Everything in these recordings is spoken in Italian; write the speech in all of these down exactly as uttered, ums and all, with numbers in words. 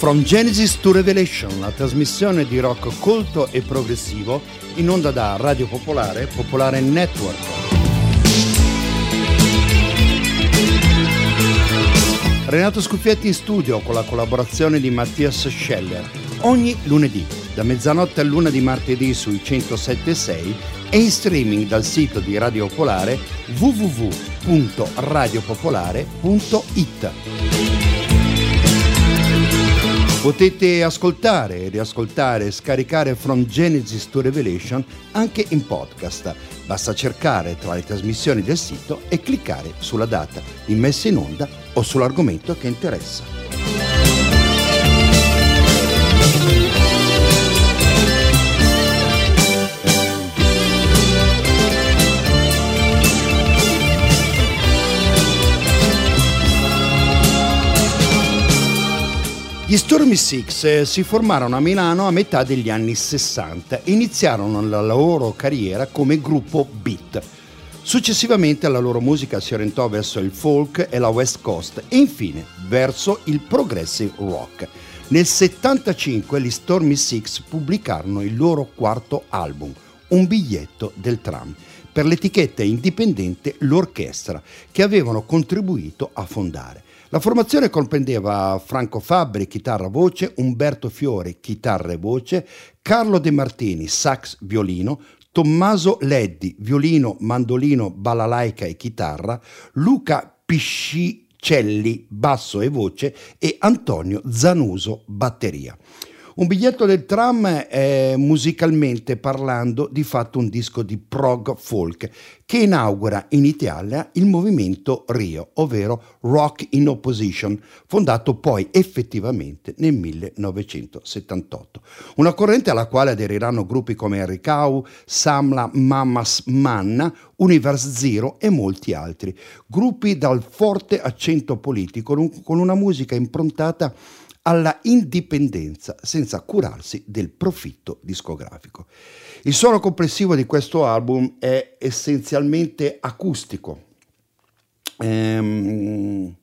From Genesis to Revelation, la trasmissione di rock colto e progressivo in onda da Radio Popolare, Popolare Network. Renato Scuffietti in studio con la collaborazione di Mattias Scheller, ogni lunedì da mezzanotte a luna di martedì sui centosette e sei e in streaming dal sito di Radio Popolare w w w punto radio popolare punto i t. Potete ascoltare, riascoltare e scaricare From Genesis to Revelation anche in podcast. Basta cercare tra le trasmissioni del sito e cliccare sulla data di messa in onda o sull'argomento che interessa. Gli Stormy Six eh, si formarono a Milano a metà degli anni sessanta e iniziarono la loro carriera come gruppo beat. Successivamente la loro musica si orientò verso il folk e la West Coast e infine verso il progressive rock. Nel settantacinque gli Stormy Six pubblicarono il loro quarto album, Un biglietto del tram, per l'etichetta indipendente L'Orchestra, che avevano contribuito a fondare. La formazione comprendeva Franco Fabbri, chitarra voce, Umberto Fiore, chitarra e voce, Carlo De Martini, sax violino, Tommaso Leddi, violino, mandolino, balalaica e chitarra, Luca Piscicelli, basso e voce e Antonio Zanuso, batteria. Un biglietto del tram è musicalmente parlando di fatto un disco di prog folk che inaugura in Italia il movimento Rio, ovvero Rock in Opposition, fondato poi effettivamente nel millenovecentosettantotto. Una corrente alla quale aderiranno gruppi come Harry Cow, Samla Mamas Manna, Universe Zero e molti altri. Gruppi dal forte accento politico con una musica improntata alla indipendenza senza curarsi del profitto discografico. Il suono complessivo di questo album è essenzialmente acustico, ehm,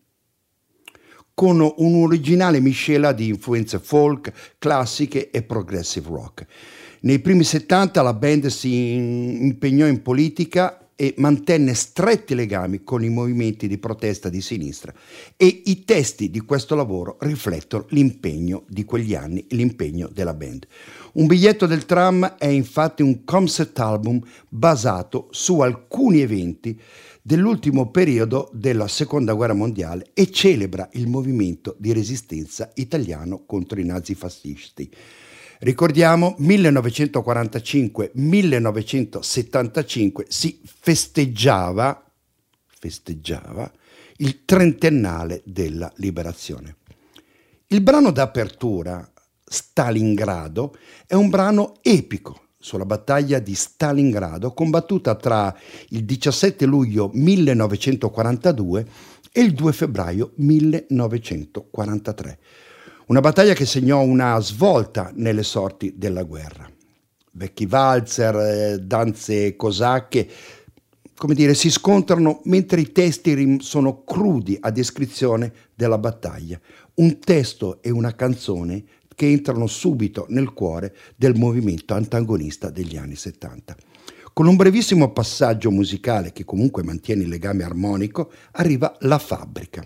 con un'originale miscela di influenze folk, classiche e progressive rock. Nei primi settanta la band si impegnò in politica e mantenne stretti legami con i movimenti di protesta di sinistra e i testi di questo lavoro riflettono l'impegno di quegli anni, l'impegno della band. Un biglietto del tram è infatti un concept album basato su alcuni eventi dell'ultimo periodo della Seconda Guerra Mondiale e celebra il movimento di resistenza italiano contro i nazifascisti. Ricordiamo, millenovecentoquarantacinque millenovecentosettantacinque si festeggiava, festeggiava il trentennale della liberazione. Il brano d'apertura, Stalingrado, è un brano epico sulla battaglia di Stalingrado combattuta tra il diciassette luglio millenovecentoquarantadue e il due febbraio millenovecentoquarantatré. Una battaglia che segnò una svolta nelle sorti della guerra. Vecchi valzer, danze cosacche, come dire, si scontrano mentre i testi sono crudi a descrizione della battaglia. Un testo e una canzone che entrano subito nel cuore del movimento antagonista degli anni settanta. Con un brevissimo passaggio musicale che comunque mantiene il legame armonico, arriva La Fabbrica.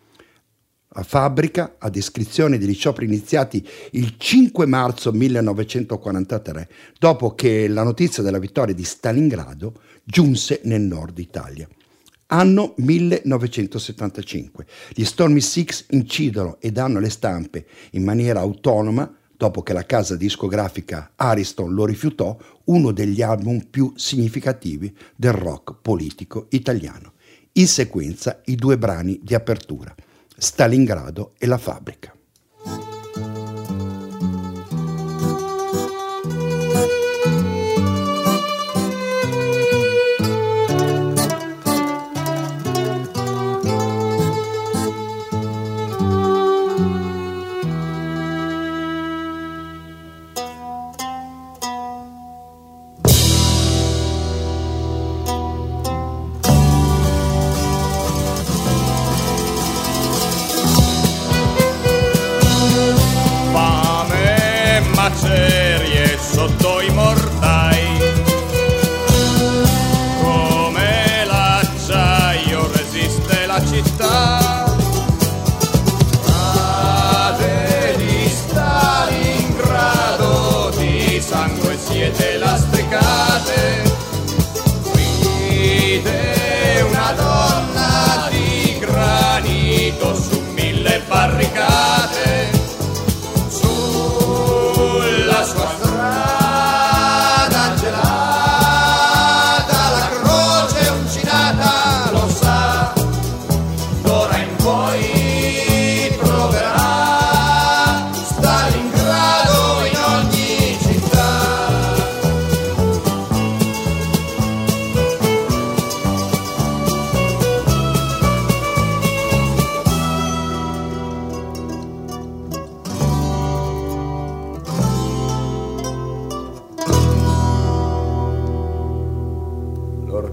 La Fabbrica, a descrizione degli scioperi iniziati il cinque marzo millenovecentoquarantatré, dopo che la notizia della vittoria di Stalingrado giunse nel nord Italia. Anno millenovecentosettantacinque. Gli Stormy Six incidono e danno le stampe in maniera autonoma, dopo che la casa discografica Ariston lo rifiutò, uno degli album più significativi del rock politico italiano. In sequenza i due brani di apertura, Stalingrado e La Fabbrica.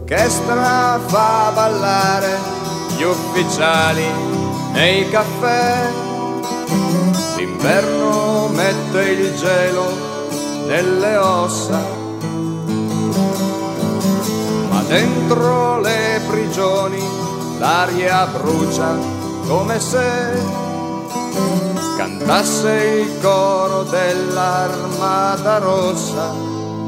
l'orchestra fa ballare gli ufficiali nei caffè, l'inverno mette il gelo nelle ossa, ma dentro le prigioni l'aria brucia come se cantasse il coro dell'Armata Rossa.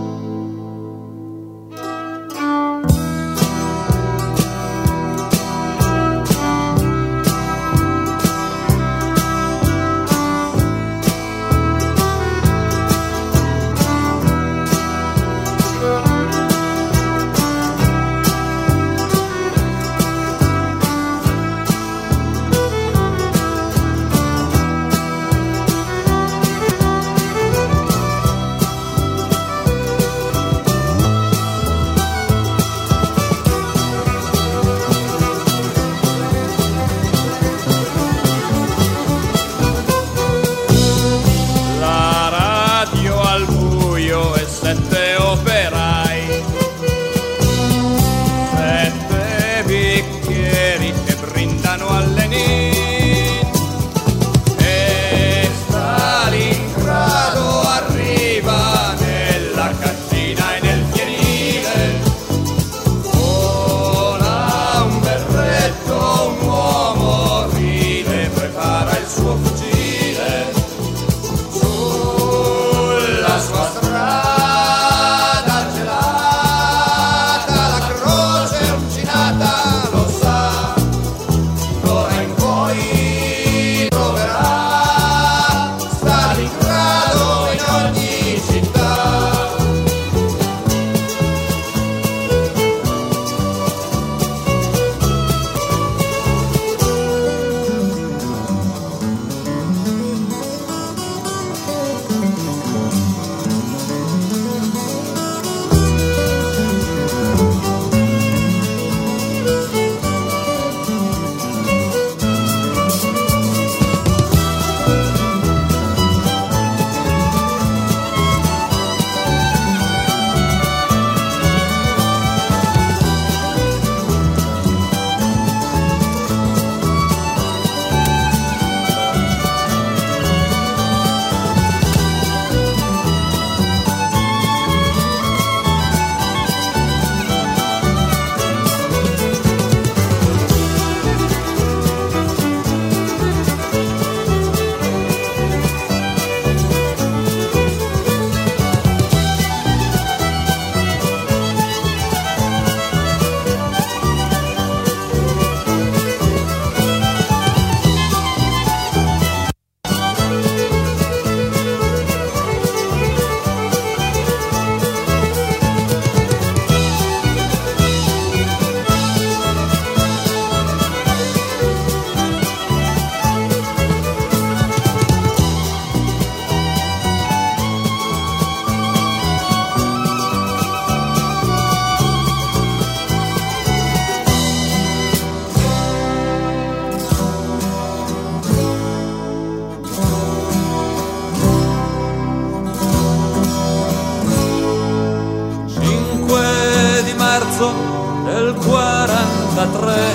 Del quarantatré,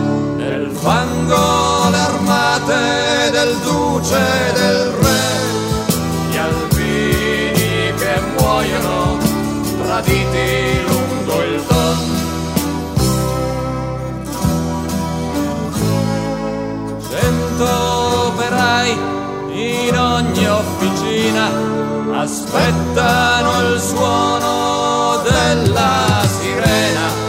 nel fango le armate del duce e del re, gli alpini che muoiono traditi lungo il Don. Cento operai in ogni officina aspettano il suono della sirena.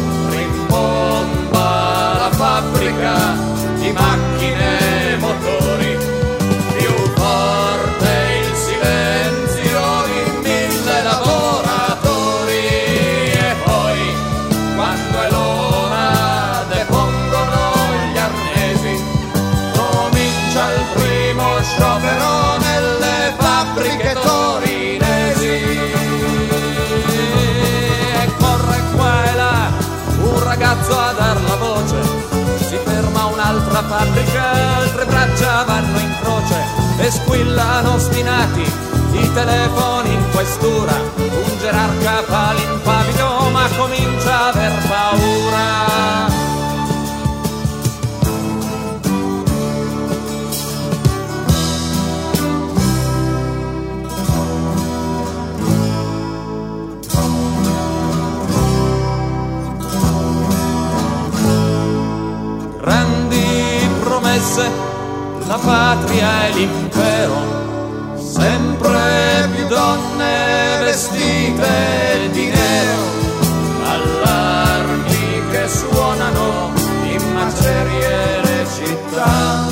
Rimbomba la fabbrica di macchine e motori, più forte il silenzio di mille lavoratori. E poi, quando è l'ora, depongono gli arnesi, comincia il primo sciopero nelle fabbriche torinesi. E corre qua e là un ragazzo a dar la voce, si ferma un'altra fabbrica, altre braccia vanno in croce e squillano ostinati i telefoni in questura. Un gerarca fa l'impavido ma comincia a aver fosse la patria e l'impero, sempre più donne vestite di nero, allarmi che suonano in macerie le città.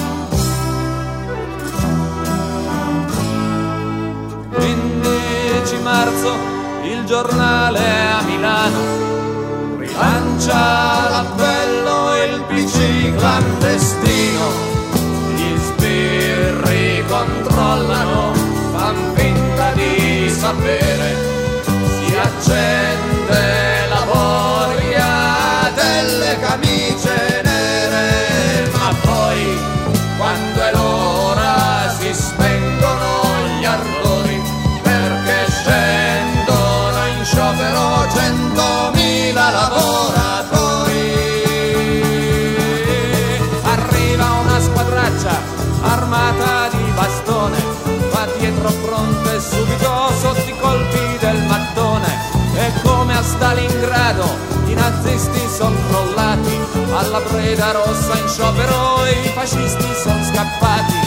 quindici marzo il giornale a Milano rilancia l'appello e il P C clandestino, gli sbirri controllano, fan finta di sapere, si accende la voglia delle camicie nere, ma poi quando è l'ora si spengono gli ardori, perché scendono in sciopero centomila lavoratori. Arriva una squadraccia armata di bastone, va dietro pronte subito sotto i colpi del mattone, e come a Stalingrado i nazisti son crollati, alla Breda Rossa in sciopero i fascisti son scappati.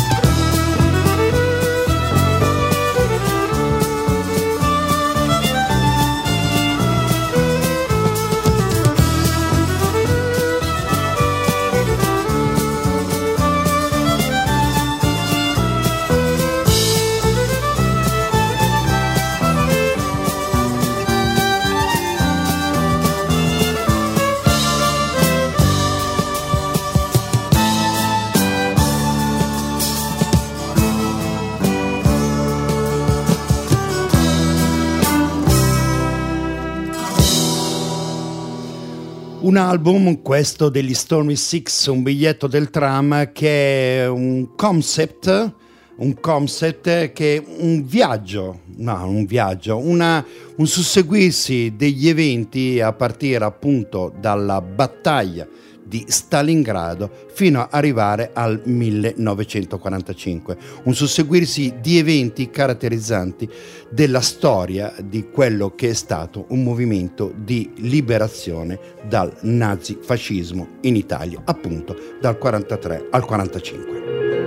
Un album, questo degli Stormy Six, un biglietto del tram, che è un concept, un concept che è un viaggio, no, un viaggio, una, un susseguirsi degli eventi a partire appunto dalla battaglia di Stalingrado fino ad arrivare al millenovecentoquarantacinque, un susseguirsi di eventi caratterizzanti della storia di quello che è stato un movimento di liberazione dal nazifascismo in Italia, appunto dal quarantatré al quarantacinque.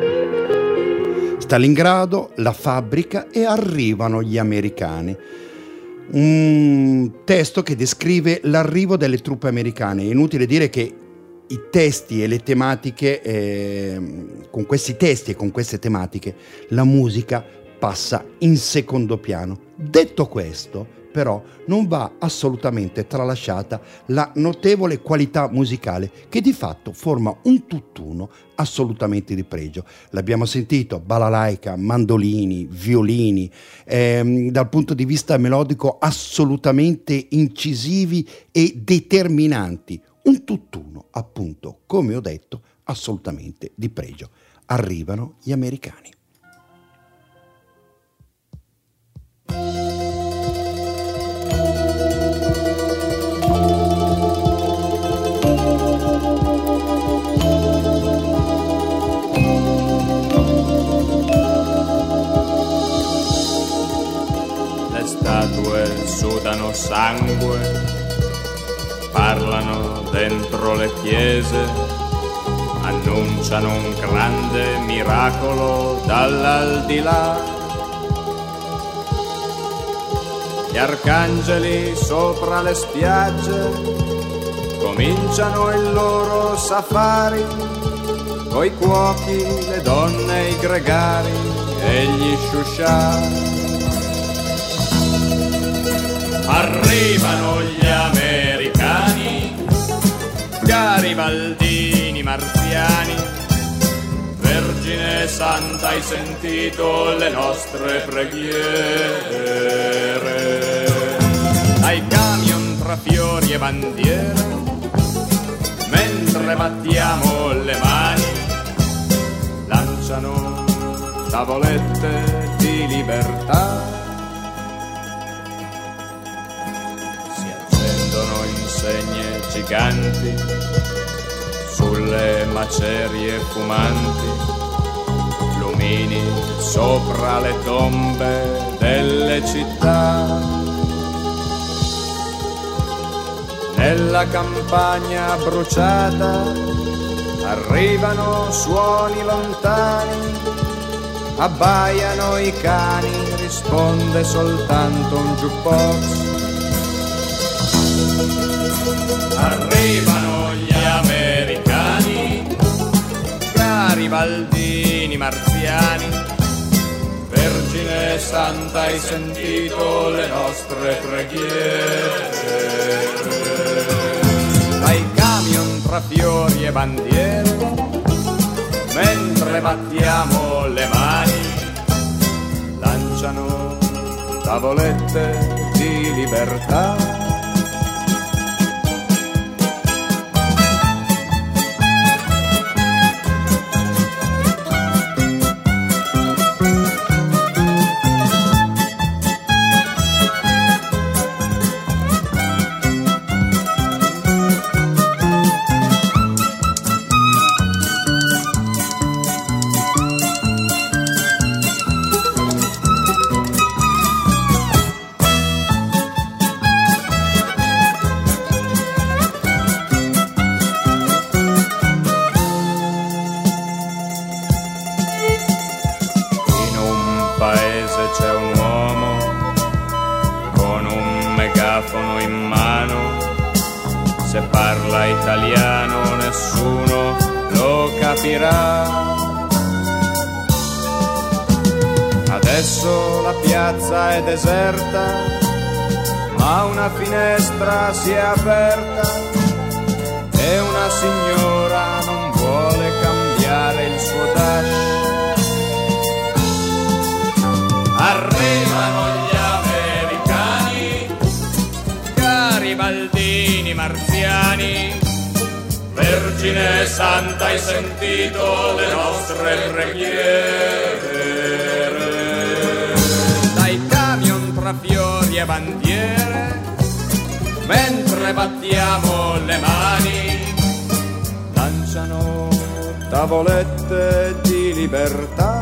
Stalingrado, la fabbrica, e arrivano gli americani. Un testo che descrive l'arrivo delle truppe americane. È inutile dire che i testi e le tematiche, eh, con questi testi e con queste tematiche, la musica passa in secondo piano. Detto questo, però, non va assolutamente tralasciata la notevole qualità musicale che di fatto forma un tutt'uno assolutamente di pregio. L'abbiamo sentito, balalaika, mandolini, violini, ehm, dal punto di vista melodico assolutamente incisivi e determinanti. Un tutt'uno, appunto, come ho detto, assolutamente di pregio. Arrivano gli americani. Le statue sudano sangue, parlano dentro le chiese, annunciano un grande miracolo dall'aldilà. Gli arcangeli sopra le spiagge cominciano il loro safari, coi cuochi, le donne, i gregari e gli sciuscià. Arrivano gli americani, garibaldini, marziani. Vergine Santa, hai sentito le nostre preghiere? Ai camion tra fiori e bandiere, mentre battiamo le mani, lanciano tavolette di libertà. Insegne giganti sulle macerie fumanti, lumini sopra le tombe delle città. Nella campagna bruciata Arrivano suoni lontani, abbaiano i cani, risponde soltanto un jukebox. Arrivano gli americani, garibaldini, marziani. Vergine Santa, hai sentito le nostre preghiere? Dai camion tra fiori e bandiere, mentre battiamo le mani, lanciano tavolette di libertà. Italiano nessuno lo capirà. Adesso la piazza è deserta, ma una finestra si è aperta e una signora non vuole cambiare il suo dash. Arrivano gli americani, garibaldini, marziani. Vergine Santa, hai sentito le nostre preghiere? Dai camion tra fiori e bandiere, mentre battiamo le mani, lanciano tavolette di libertà.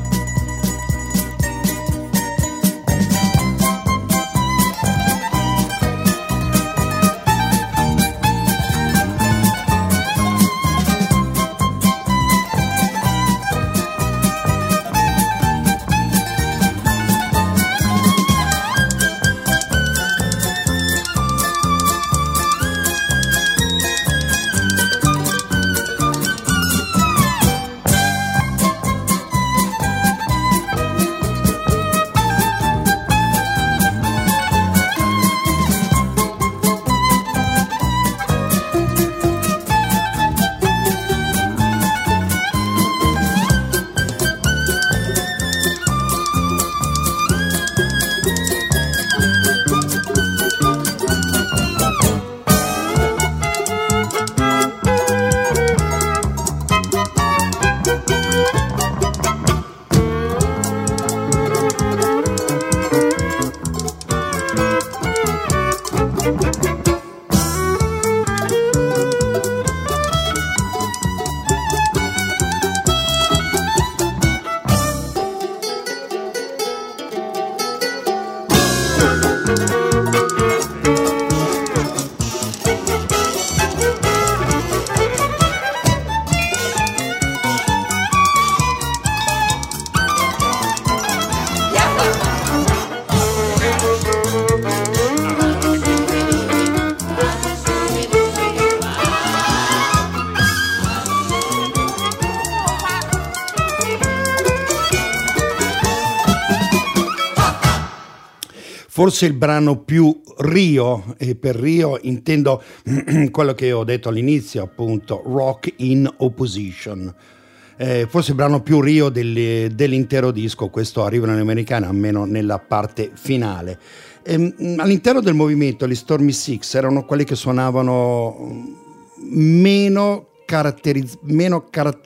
Forse il brano più Rio, e per Rio intendo quello che ho detto all'inizio, appunto, Rock in Opposition. Eh, forse il brano più Rio delle, dell'intero disco, questo arriva negli americani, almeno nella parte finale. E, all'interno del movimento gli Stormy Six erano quelli che suonavano meno caratterizz- meno car-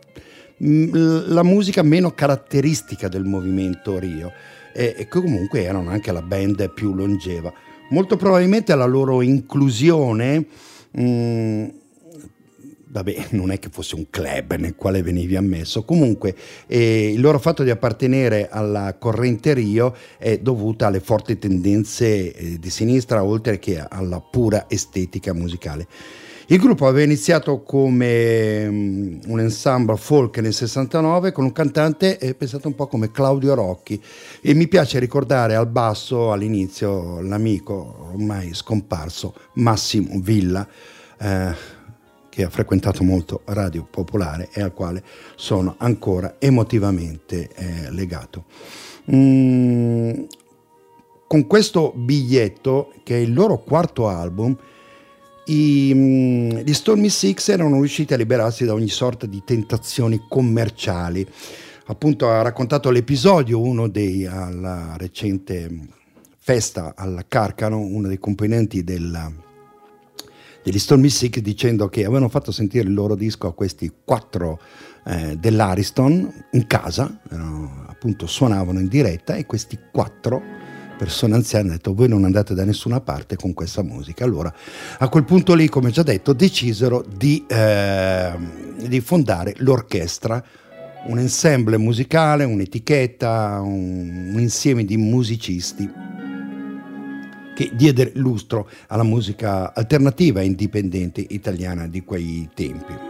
la musica meno caratteristica del movimento Rio, e, e comunque erano anche la band più longeva. Molto probabilmente la loro inclusione mh, vabbè, non è che fosse un club nel quale venivi ammesso, comunque eh, il loro fatto di appartenere alla corrente Rio è dovuta alle forti tendenze eh, di sinistra, oltre che alla pura estetica musicale. Il gruppo aveva iniziato come um, un ensemble folk nel sessantanove con un cantante, eh, pensate un po' come Claudio Rocchi, e mi piace ricordare al basso all'inizio l'amico ormai scomparso Massimo Villa, eh, che ha frequentato molto Radio Popolare e al quale sono ancora emotivamente eh, legato. Mm, con questo biglietto, che è il loro quarto album, I, gli Stormy Six erano riusciti a liberarsi da ogni sorta di tentazioni commerciali. Appunto, ha raccontato l'episodio uno dei alla recente festa al Carcano, uno dei componenti della, degli Stormy Six, dicendo che avevano fatto sentire il loro disco a questi quattro eh, dell'Ariston in casa, erano, appunto suonavano in diretta, e questi quattro persone anziane hanno detto: voi non andate da nessuna parte con questa musica. Allora a quel punto lì, come già detto, decisero di, eh, di fondare l'orchestra, un ensemble musicale, un'etichetta, un, un insieme di musicisti che diede lustro alla musica alternativa e indipendente italiana di quei tempi.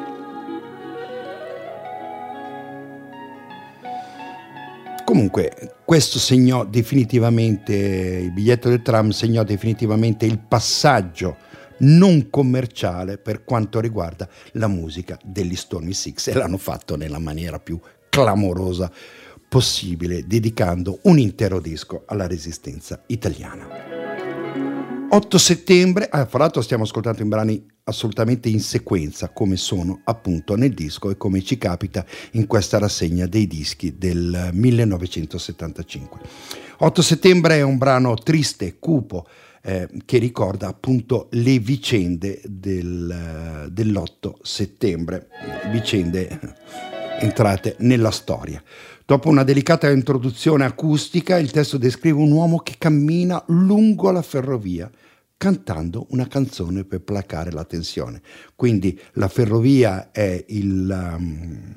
Comunque questo segnò definitivamente, il biglietto del tram segnò definitivamente il passaggio non commerciale per quanto riguarda la musica degli Stormy Six, e l'hanno fatto nella maniera più clamorosa possibile, dedicando un intero disco alla resistenza italiana. otto settembre, ah, fra l'altro stiamo ascoltando i brani assolutamente in sequenza, come sono appunto nel disco e come ci capita in questa rassegna dei dischi del millenovecentosettantacinque. otto settembre è un brano triste, cupo, eh, che ricorda appunto le vicende del, dell'otto settembre, vicende entrate nella storia. Dopo una delicata introduzione acustica, il testo descrive un uomo che cammina lungo la ferrovia cantando una canzone per placare la tensione. Quindi la ferrovia è il, um,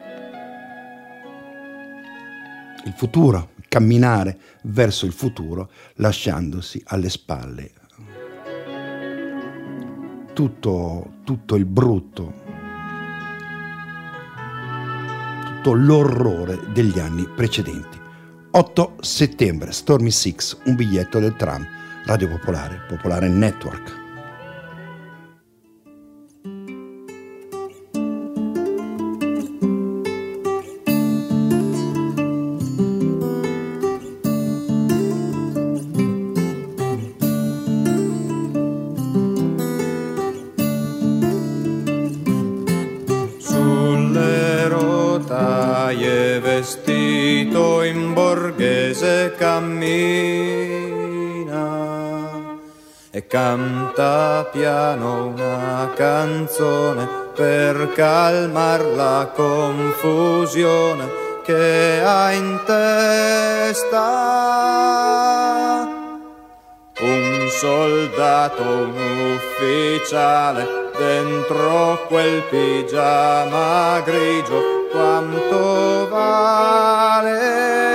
il futuro, camminare verso il futuro lasciandosi alle spalle tutto, tutto il brutto, tutto l'orrore degli anni precedenti. otto settembre, Stormy Six, un biglietto del tram, Radio Popolare, Popolare Network. Sulle rotaie vestito in borghese cammina e canta piano una canzone per calmar la confusione che ha in testa. Un soldato, un ufficiale, dentro quel pigiama grigio, quanto vale?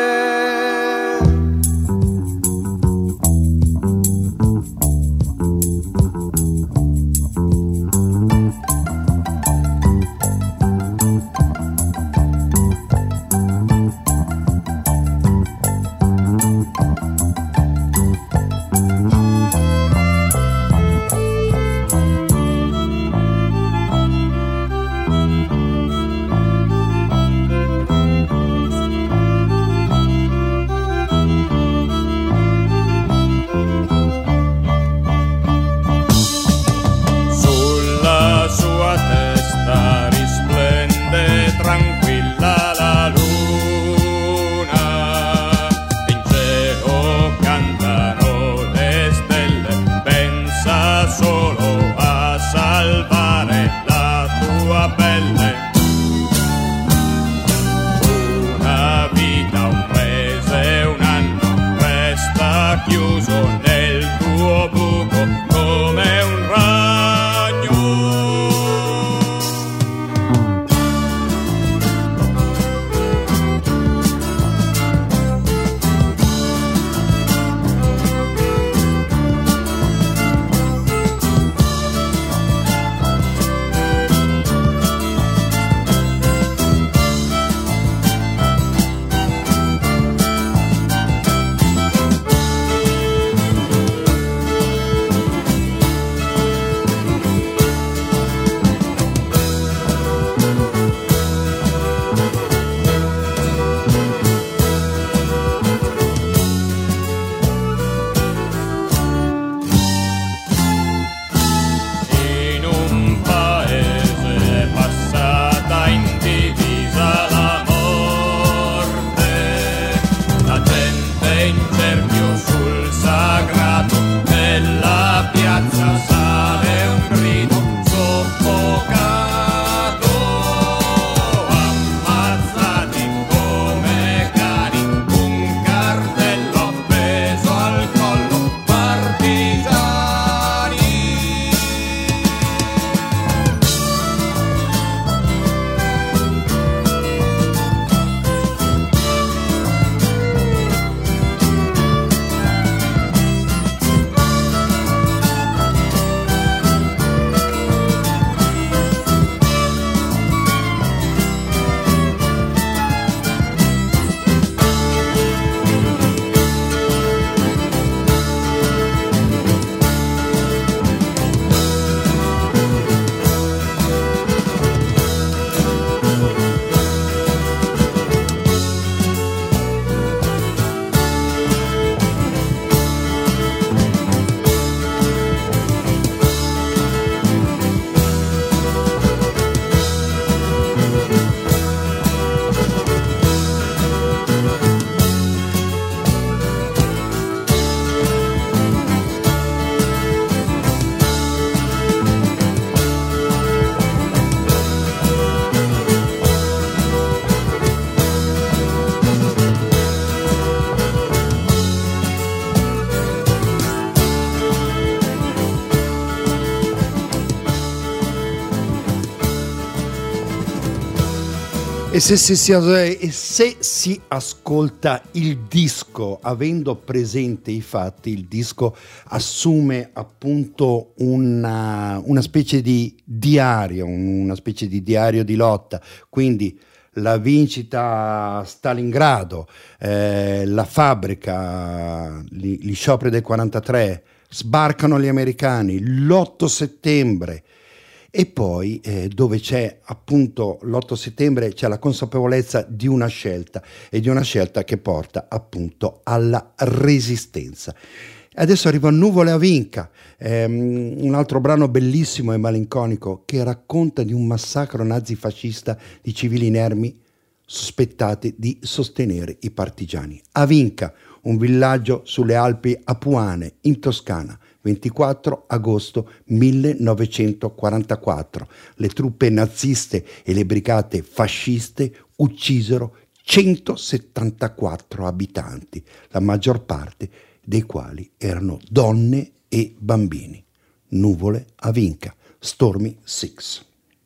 E se, si, si, e se si ascolta il disco, avendo presente i fatti, il disco assume appunto una, una specie di diario, una specie di diario di lotta, quindi la vincita a Stalingrado, eh, la fabbrica, gli, gli scioperi del quarantatré, sbarcano gli americani, l'otto settembre. E poi eh, dove c'è appunto l'otto settembre c'è la consapevolezza di una scelta e di una scelta che porta appunto alla resistenza. Adesso arriva Nuvole a Vinca, ehm, un altro brano bellissimo e malinconico che racconta di un massacro nazifascista di civili inermi sospettati di sostenere i partigiani. A Vinca, un villaggio sulle Alpi Apuane in Toscana, ventiquattro agosto millenovecentoquarantaquattro. Le truppe naziste e le brigate fasciste uccisero centosettantaquattro abitanti, la maggior parte dei quali erano donne e bambini. Nuvole a Vinca, Stormy Six.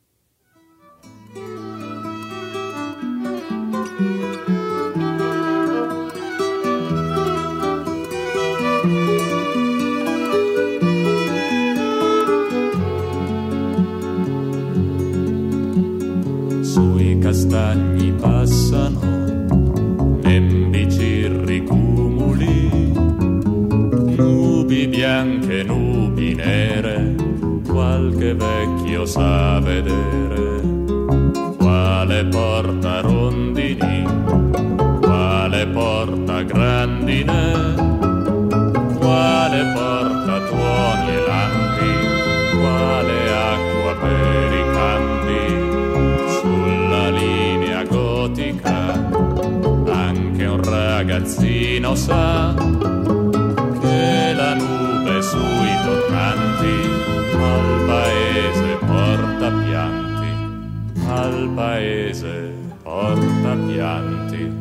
Sui castagni passano membicirri cumuli, nubi bianche, nubi nere, qualche vecchio sa vedere. Quale porta rondini, quale porta grandine, quale porta tuoni e lampi, quale acqua per i campi. Sulla linea gotica anche un ragazzino sa che la nube sui tornanti al paese porta pianti, al paese porta pianti.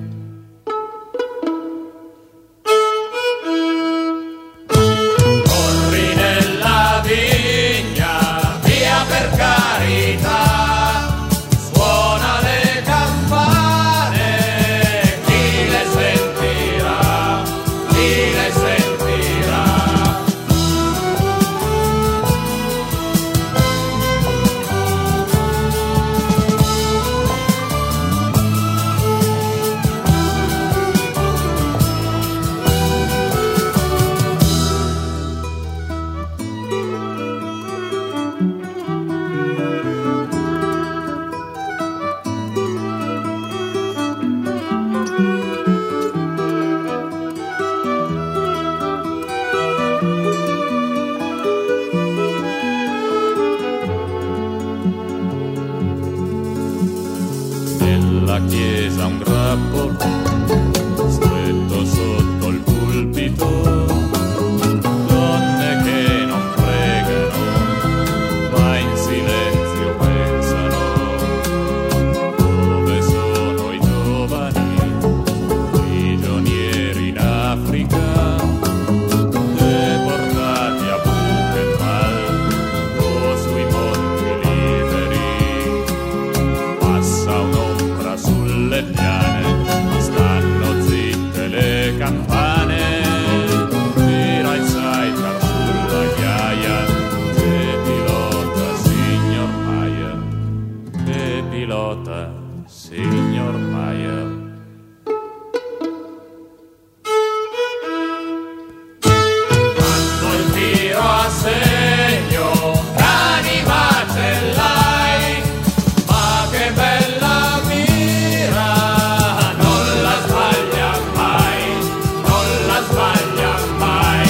Corri nella vigna, via per carità. Nella chiesa un grappolo stretto sotto il pulpito, donne che non pregano ma in silenzio pensano. Dove sono i giovani prigionieri in Africa, deportati a Buchenwald o sui monti liberi? Passa un'ombra sulle piane, stanno zitte le campane, di Reichsleiter sulla ghiaia, che pilota signor Mayer, che pilota signor Mayer. Quando il tiro a segno, cani macellai, ma che bella mira, non la sbaglia mai, non la sbaglia mai.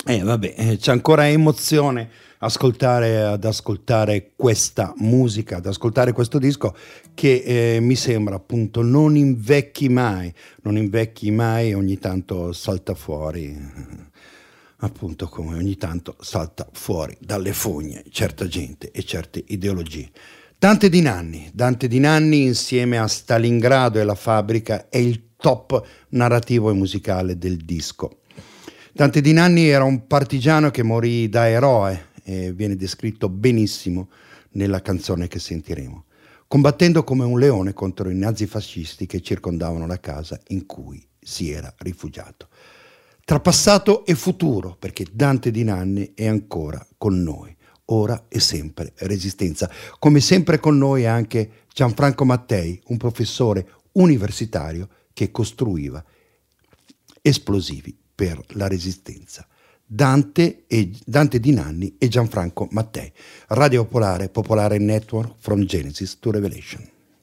Eh vabbè, eh, c'è ancora emozione ascoltare, ad ascoltare questa musica, ad ascoltare questo disco che eh, mi sembra appunto non invecchi mai, non invecchi mai, ogni tanto salta fuori, appunto come ogni tanto salta fuori dalle fogne certa gente e certe ideologie. Dante Di Nanni, Dante Di Nanni insieme a Stalingrado e La Fabbrica è il top narrativo e musicale del disco. Dante Di Nanni era un partigiano che morì da eroe e viene descritto benissimo nella canzone che sentiremo, combattendo come un leone contro i nazifascisti che circondavano la casa in cui si era rifugiato. Tra passato e futuro, perché Dante Di Nanni è ancora con noi, ora e sempre resistenza. Come sempre con noi anche Gianfranco Mattei, un professore universitario che costruiva esplosivi per la resistenza. Dante, e, Dante Di Nanni e Gianfranco Mattei. Radio Popolare, Popolare Network, from Genesis to Revelation.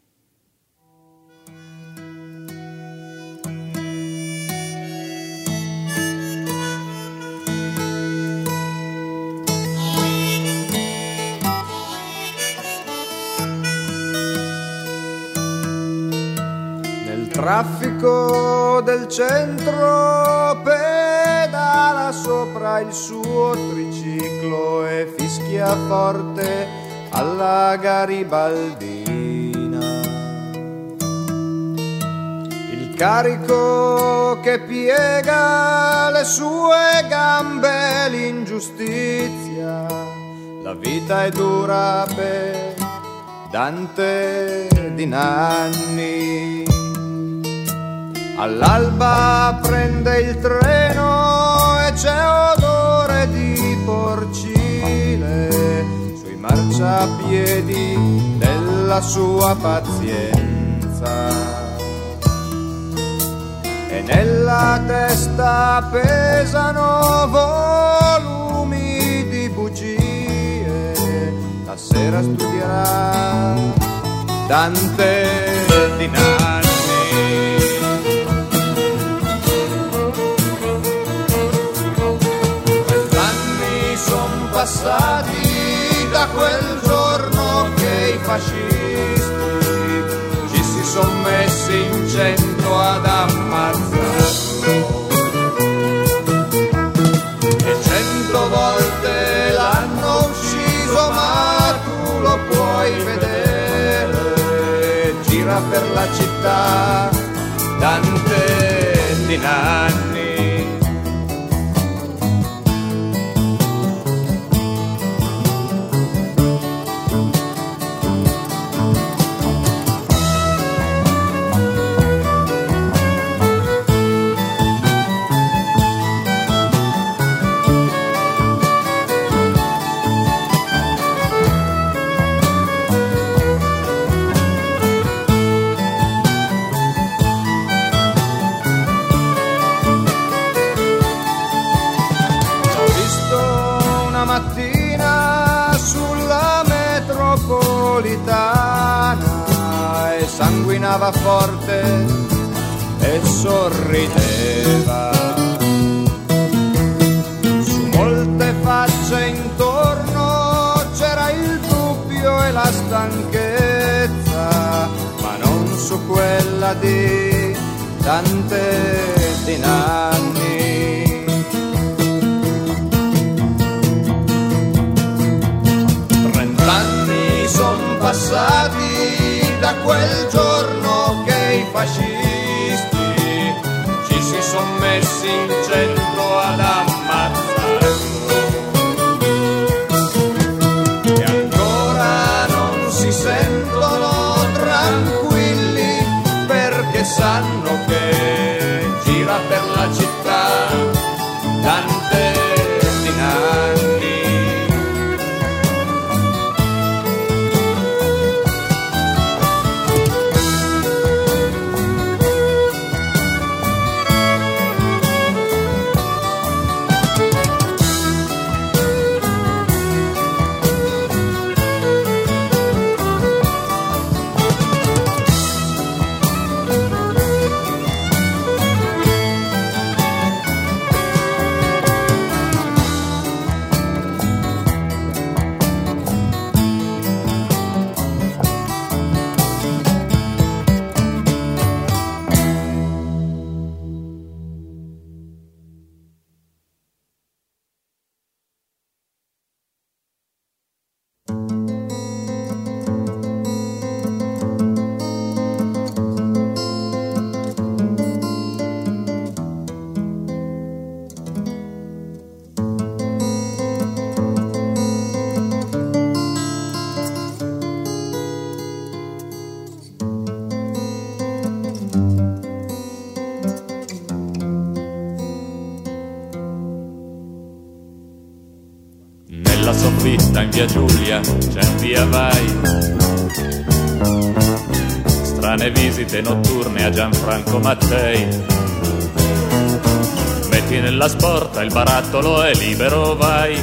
Nel traffico del centro pedala sopra il suo triciclo e fischia forte alla garibaldina. Il carico che piega le sue gambe, l'ingiustizia, la vita è dura per Dante Di Nanni. All'alba prende il treno e c'è odore di porcile sui marciapiedi della sua pazienza, e nella testa pesano volumi di bugie. La sera studierà Dante Di Nanni. Passati da quel giorno che i fascisti ci si son messi in cento ad ammazzarlo, e cento volte l'hanno ucciso, ma tu lo puoi vedere, gira per la città Dante Di Nanni. E sanguinava forte e sorrideva. Su molte facce intorno c'era il dubbio e la stanchezza, ma non su quella di Dante Di Nanni. Trent'anni son passati da quel giorno che i fascisti ci si son messi in centro ad ammazzarlo, e ancora non si sentono tranquilli perché sanno che gira per la città Dante Di Nanni. soffitta in via Giulia c'è un via vai. Strane visite notturne a Gianfranco Mattei. Metti nella sporta il barattolo e libero vai.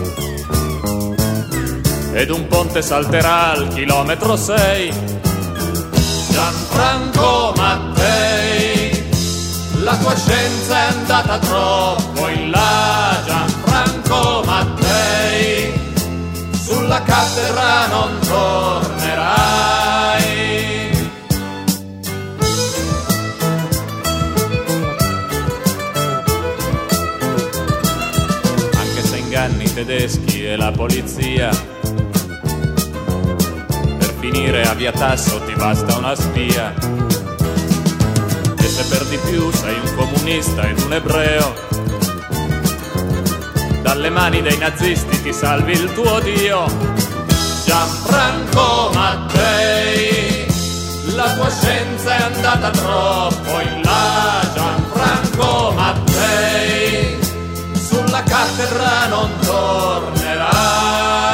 Ed un ponte salterà al chilometro sei. Gianfranco Mattei, la tua scienza è andata troppo in là. Gianfranco Mattei, sulla cattedra non tornerai. Anche se inganni i tedeschi e la polizia, per finire a via Tasso ti basta una spia. E se per di più sei un comunista ed un ebreo, dalle mani dei nazisti ti salvi il tuo Dio. Gianfranco Mattei, la tua scienza è andata troppo in là. Gianfranco Mattei, sulla cattedra non tornerai.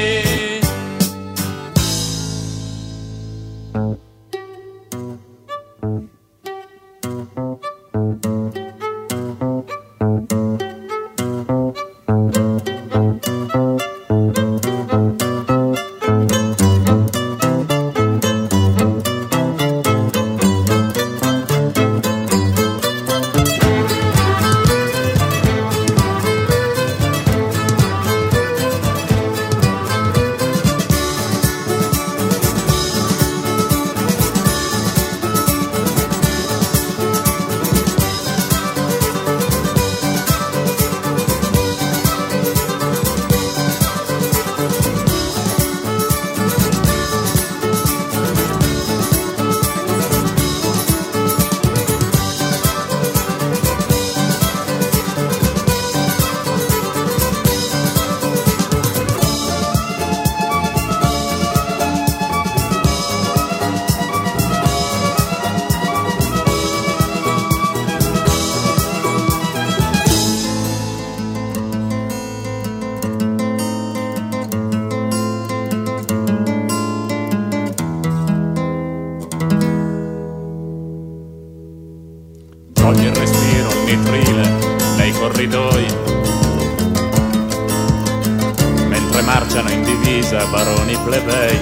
Baroni plebei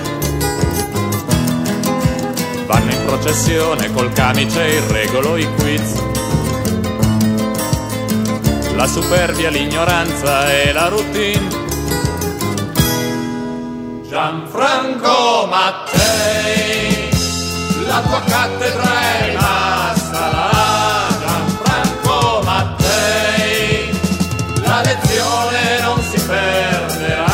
vanno in processione col camice e il regolo, i quiz, la superbia, l'ignoranza e la routine. Gianfranco Mattei, la tua cattedra è rimasta là. Gianfranco Mattei, la lezione non si perderà.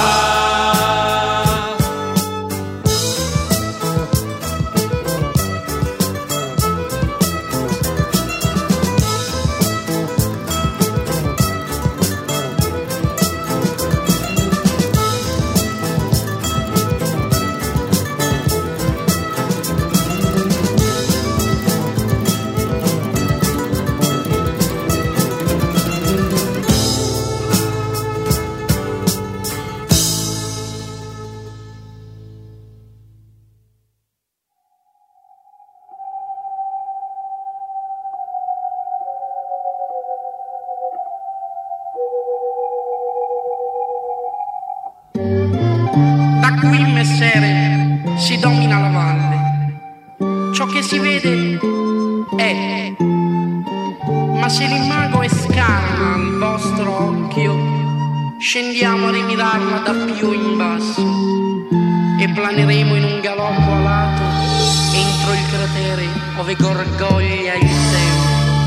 Si domina la valle, ciò che si vede è, ma se l'imago è scarna al vostro occhio, scendiamo a rimirarla da più in basso e planeremo in un galoppo alato entro il cratere ove gorgoglia il tempo.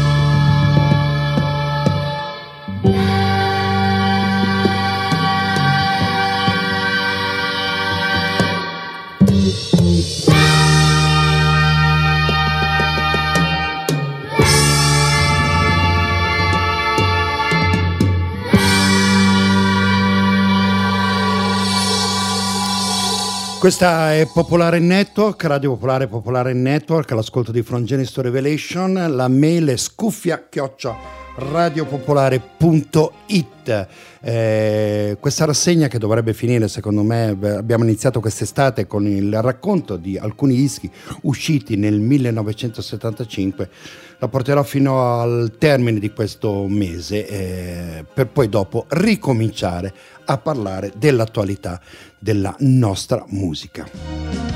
Questa è Popolare Network, Radio Popolare Popolare Network, all'ascolto di From Genesis to Revelation. La mail è scuffia chiocciola radiopopolare punto it. Eh, questa rassegna, che dovrebbe finire secondo me, abbiamo iniziato quest'estate con il racconto di alcuni dischi usciti nel millenovecentosettantacinque, la porterò fino al termine di questo mese, eh, per poi dopo ricominciare a parlare dell'attualità della nostra musica.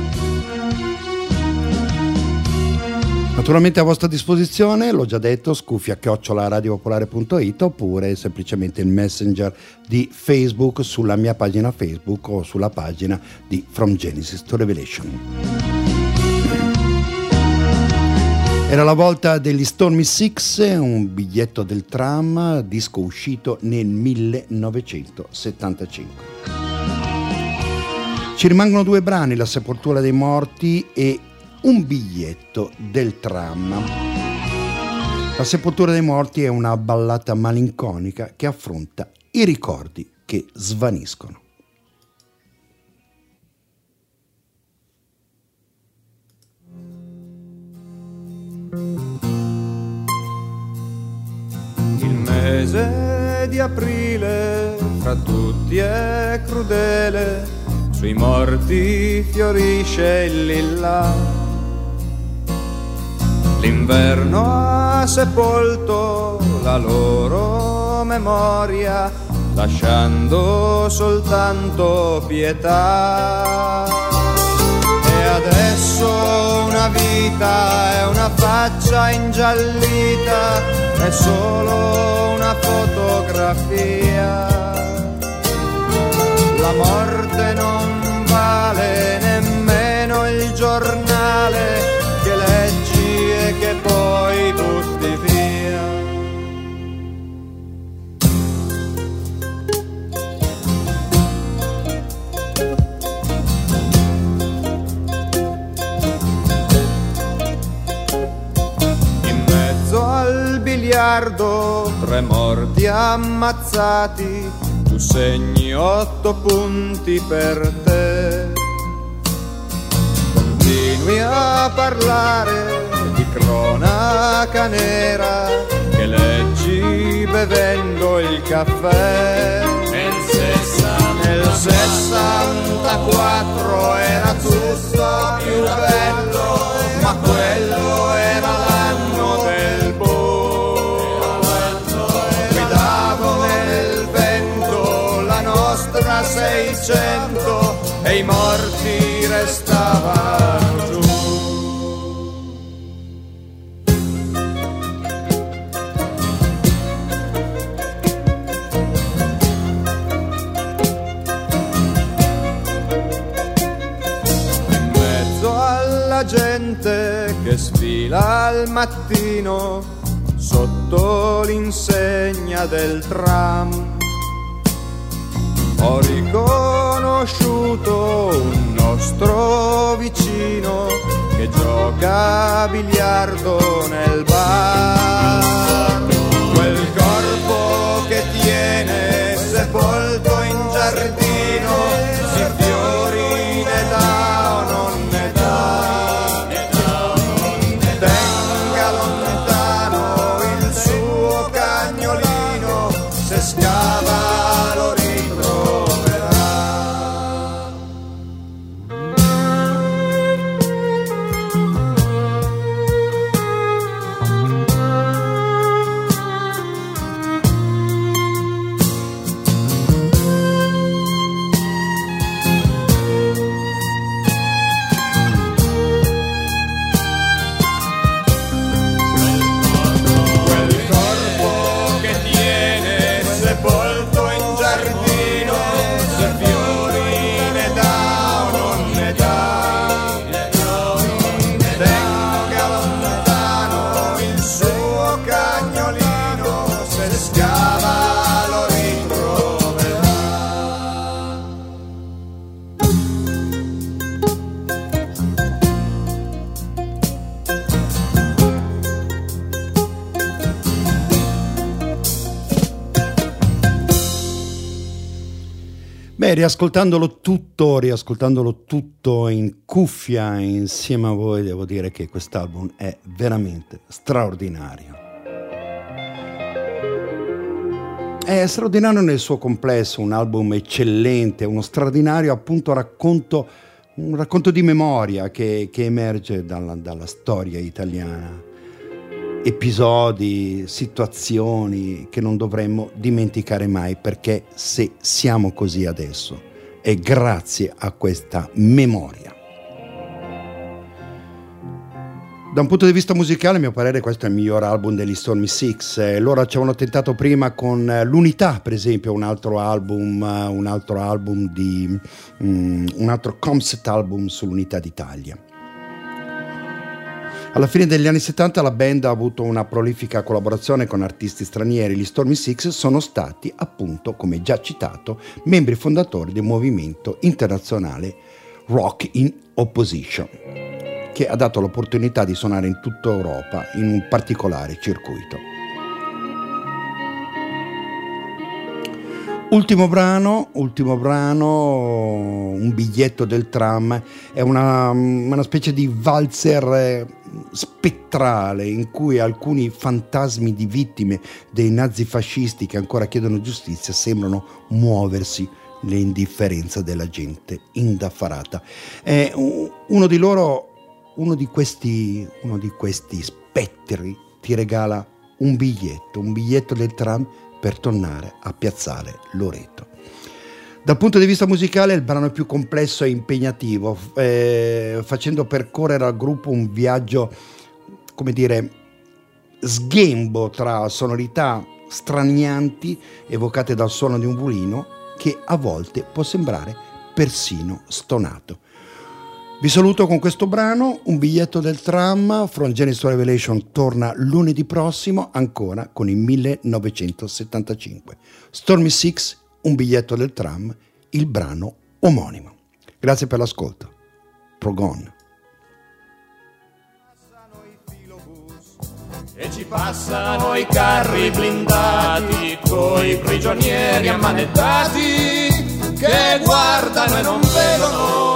Naturalmente a vostra disposizione, l'ho già detto, scuffia chiocciola radiopopolare punto it, oppure semplicemente il messenger di Facebook sulla mia pagina Facebook o sulla pagina di From Genesis to Revelation. Era la volta degli Stormy Six, un biglietto del tram, disco uscito nel millenovecentosettantacinque. Ci rimangono due brani, La sepoltura dei morti e Un biglietto del tram. La sepoltura dei morti è una ballata malinconica che affronta i ricordi che svaniscono. Il mese di aprile fra tutti è crudele, sui morti fiorisce il lilla. L'inverno ha sepolto la loro memoria, lasciando soltanto pietà. E adesso una vita è una faccia ingiallita, è solo una fotografia. La morte non vale nemmeno il giornale che leggi e che poi butti via. In mezzo al biliardo tre morti ammazzati, tu segni otto punti per te. Continui a parlare di cronaca nera che leggi bevendo il caffè. Nel sessantaquattro era tutto più bello, ma quello era l'anno del boom. Guidavo nel vento la nostra seicento e i morti restavano giù. In mezzo alla gente che sfila al mattino sotto l'insegna del tram, ho riconosciuto un nostro vicino che gioca a biliardo nel bar. Quel corpo che tiene sepolto in giardino, si fiori ne dà o non ne dà. Tenga lontano il suo cagnolino, se scava lo Beh, riascoltandolo tutto, riascoltandolo tutto in cuffia insieme a voi, devo dire che quest'album è veramente straordinario. È straordinario nel suo complesso, un album eccellente, uno straordinario appunto racconto, un racconto di memoria che, che emerge dalla, dalla storia italiana. Episodi, situazioni che non dovremmo dimenticare mai, perché se siamo così adesso è grazie a questa memoria. Da un punto di vista musicale, a mio parere, questo è il miglior album degli Stormy Six. Eh, loro ci avevano tentato prima con eh, l'Unità, per esempio, un altro album, uh, un altro album di um, un altro concept album sull'Unità d'Italia. Alla fine degli anni settanta la band ha avuto una prolifica collaborazione con artisti stranieri. Gli Stormy Six sono stati, appunto, come già citato, membri fondatori del movimento internazionale Rock in Opposition, che ha dato l'opportunità di suonare in tutta Europa in un particolare circuito. Ultimo brano, ultimo brano, Un biglietto del tram, è una, una specie di valzer spettrale in cui alcuni fantasmi di vittime dei nazifascisti che ancora chiedono giustizia sembrano muoversi nell'indifferenza della gente indaffarata. È uno di loro Uno di questi, uno di questi spettri ti regala un biglietto, un biglietto del tram per tornare a Piazzale Loreto. Dal punto di vista musicale il brano è più complesso e impegnativo, eh, facendo percorrere al gruppo un viaggio, come dire, sghembo tra sonorità stranianti evocate dal suono di un violino che a volte può sembrare persino stonato. Vi saluto con questo brano, Un biglietto del tram. From Genesis to Revelation torna lunedì prossimo, ancora con il millenovecentosettantacinque. Stormy Six, Un biglietto del tram, il brano omonimo. Grazie per l'ascolto. Progon. E ci passano i carri blindati coi prigionieri ammanettati che guardano e non vedono.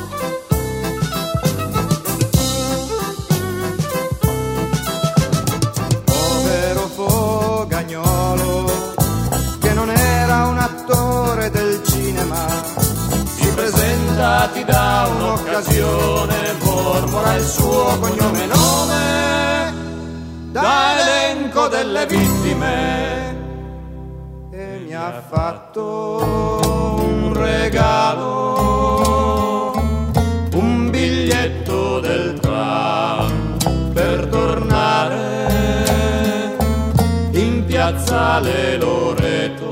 Che non era un attore del cinema, Si presentati da un'occasione, mormora il suo cognome e nome, da elenco delle vittime, e mi ha fatto un regalo, un biglietto del tram per tornare in Piazzale Loreto.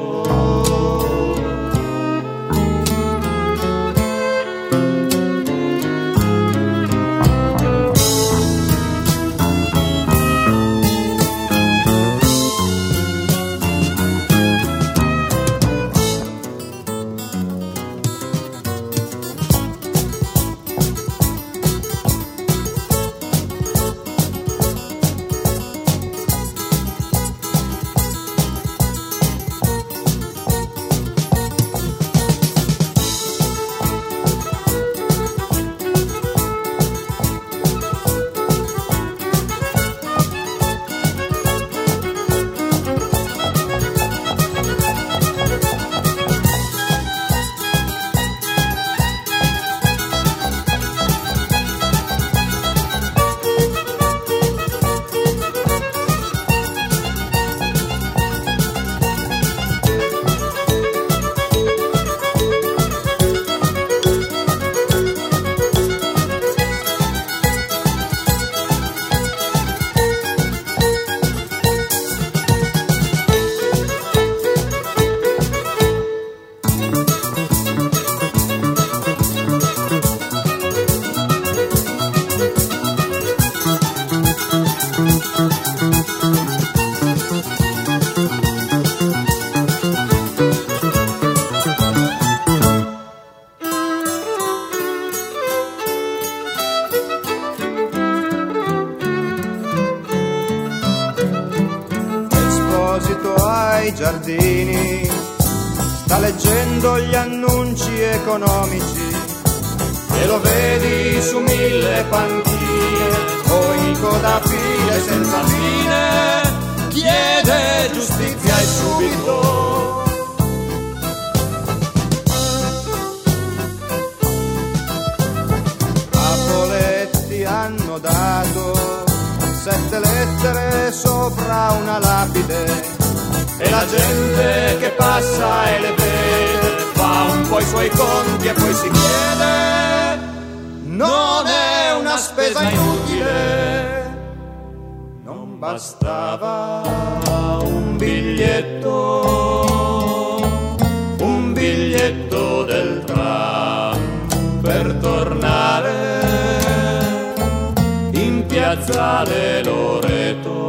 ai giardini, sta leggendo gli annunci economici e lo vedi su mille panchine o in coda file senza fine, chiede giustizia e subito sopra una lapide e la gente che passa e le vede fa un po' i suoi conti e poi si chiede: non è una spesa inutile, non bastava un biglietto, un biglietto del tram per tornare in piazzale Loreto.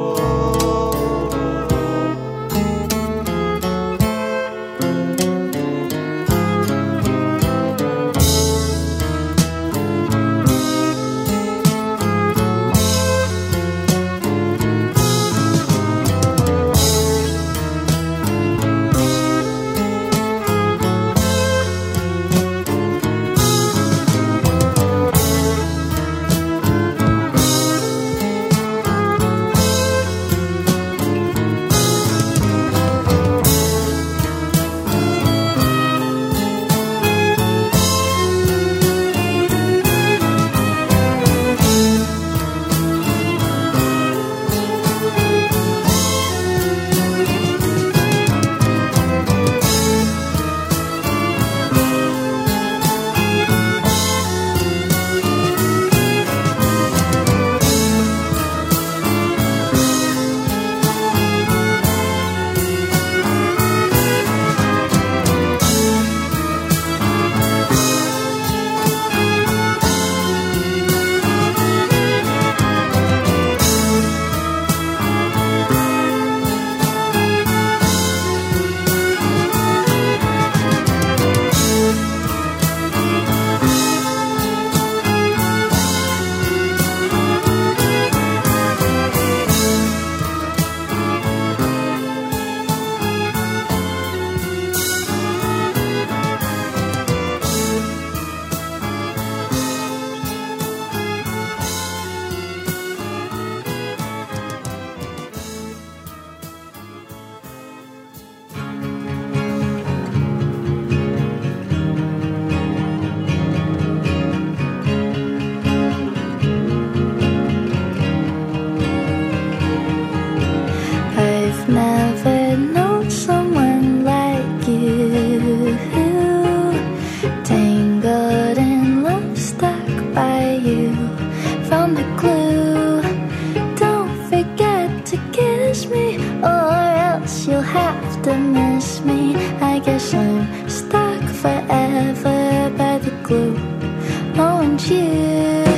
Never known someone like you, tangled in love, stuck by you from the glue. Don't forget to kiss me, or else you'll have to miss me. I guess I'm stuck forever by the glue. Oh, and you